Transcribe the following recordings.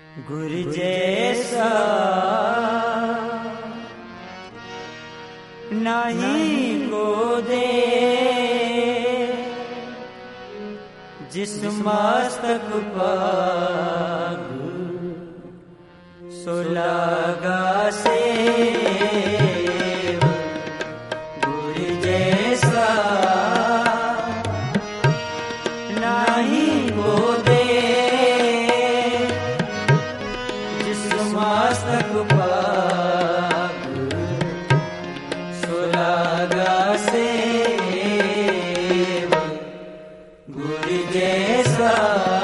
गुरु जैसा नहीं को दे, जिस मस्तक पग सो लगा से। गुरु जैसा नहीं को दे, जिस मस्तक पग सो लगा से। गुरु जैसा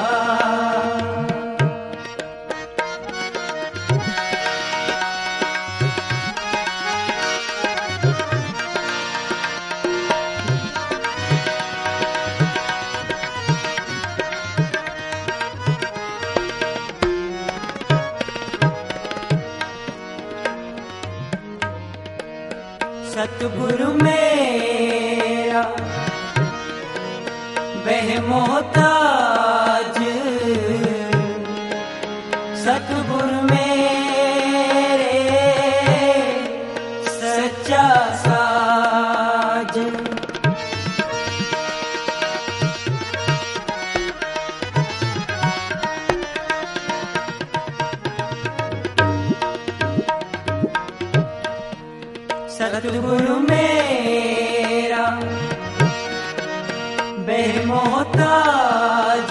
सतगुरु मेरा बेमोहताज, सतगुरु मेरे सच्चा साज। सतगुरु मेरा बेमोहताज,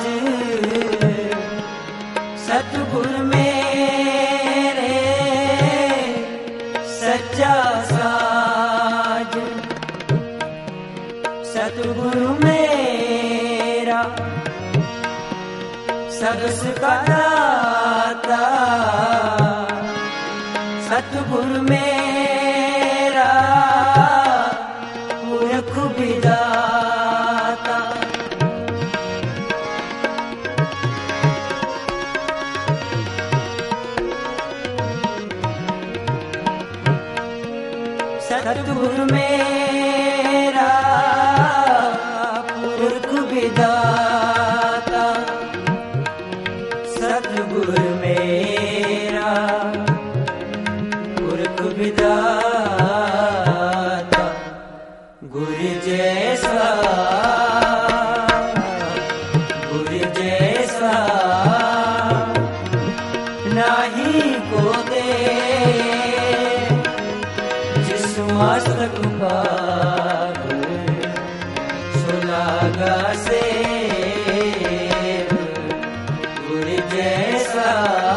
सतगुरु मेरे सच्चा साज। सतगुरु मेरा सबका दाता, सतगुरु मेरा पुरख विधाता। सतगुरु मेरा पुरख विधाता, सतगुरु मेरा पुरख विधाता। गुरु जैसा नहीं को दे, जिस मस्तक पग सो लगा से। गुरु जैसा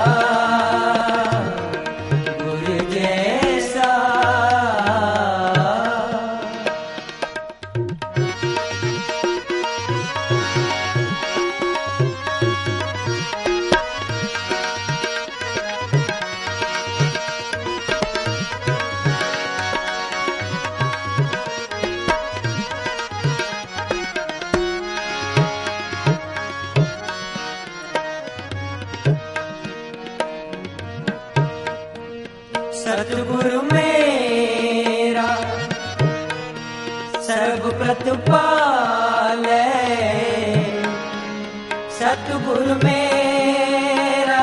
सतगुरु मेरा सर्व प्रतिपाल, सतगुरु मेरा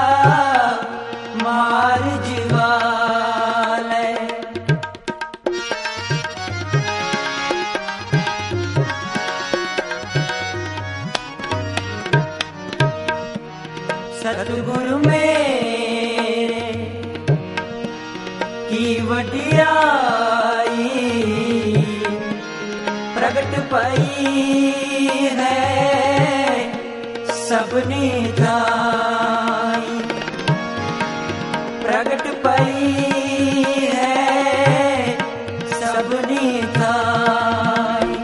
मार जीवाल। सतगुरु मेरे की वडियाई प्रगट पई है सबनी थाई। प्रगट पई है सबनी थाई,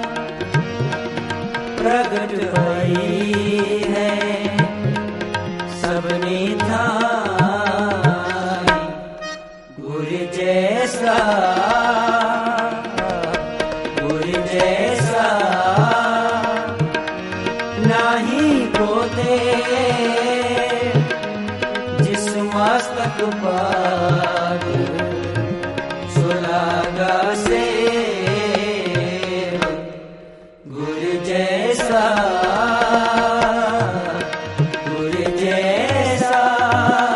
प्रगट पई है सबनी थाई। गुरु जैसा नहीं को दे, जिस मस्तक पग सो लगा से। गुरु जैसा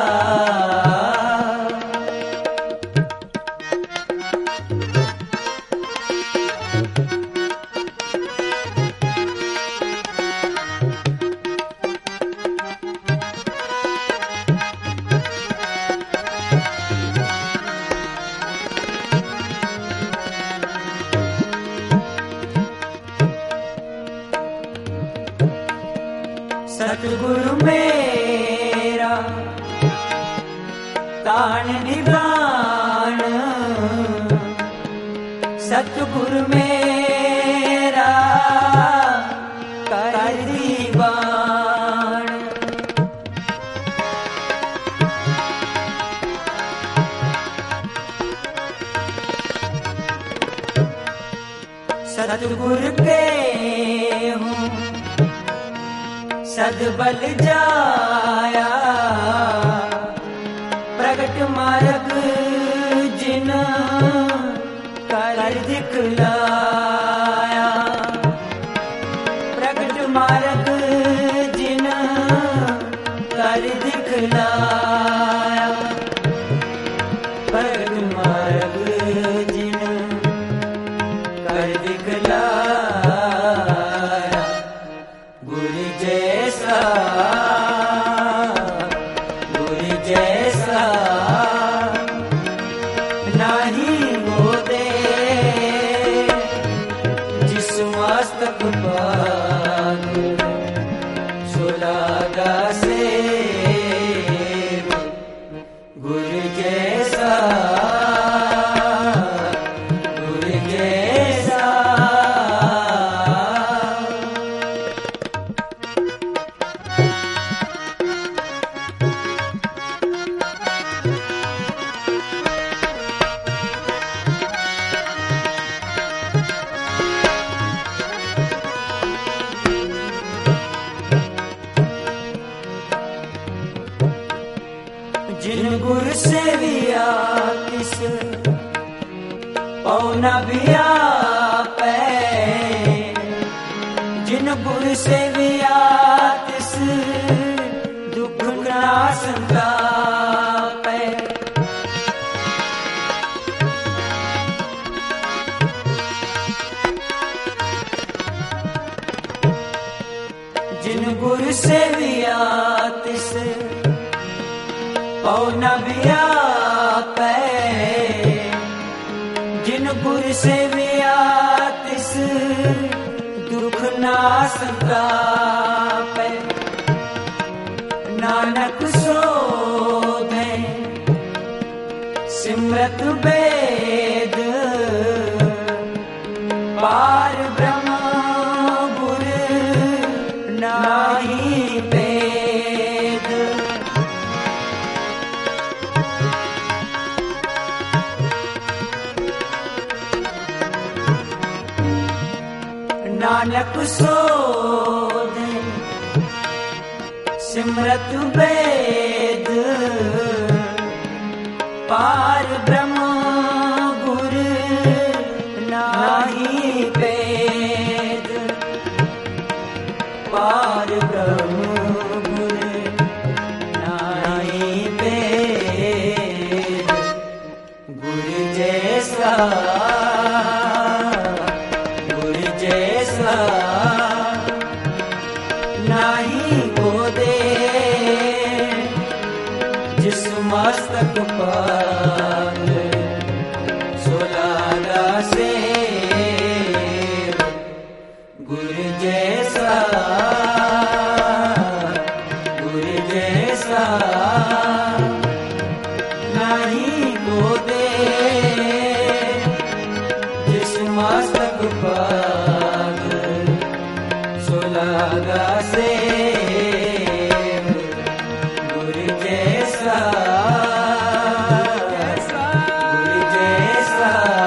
सतगुरु मेरा तान निदान, सतगुरु मेरा कर दीवान। सतगुरु के हूँ सदबल जाया, प्रगट मार्ग जिन कर दिखलाया, प्रगट मार्ग जिन कर दिखलाया, प्रगट मार्ग जिन कर दिखलाया। गुरु जैसा, गुरु जैसा नहीं होते, जिस मस्तक पर सुलागा से गुरु जैसा, गुरु जैसा। जिन गुर से विया किस पौना बिया पे, जिन गुर से विया किस दुख ना संतापे। जिन गुर से विया तिस पौना बिया पे, जिन गुर से विया तिस दुख ना संतापे। नानक सोधे सिमरत वेद, पार ब्रह्म गुर नाही भेद। नानक सोधे सिमरत वेद, पार ब्रह्म गुर नाही भेद। पार ब्रह्म गुर नाही भेद। गुर जैसा, गुर जैसा नहीं होते, जिस मस्तक पर सुलागा से गुरु जैसा, गुरु जैसा नहीं होते, जिस मस्तक पर सुलागा से गुरु जैसा, गुरु जैसा,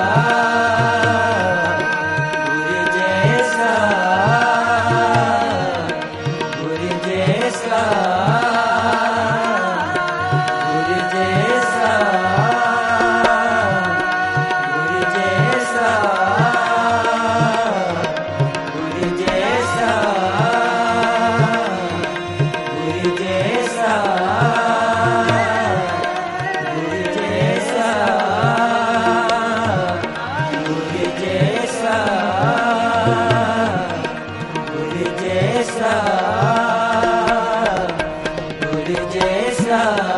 गुरु जैसा, गुरु जैसा, गुरु जैसा, गुरु जैसा, गुरु जैसा, गुरु जैसा, गुरु जैसा, गुरु जैसा, गुरु जैसा, गुरु जैसा।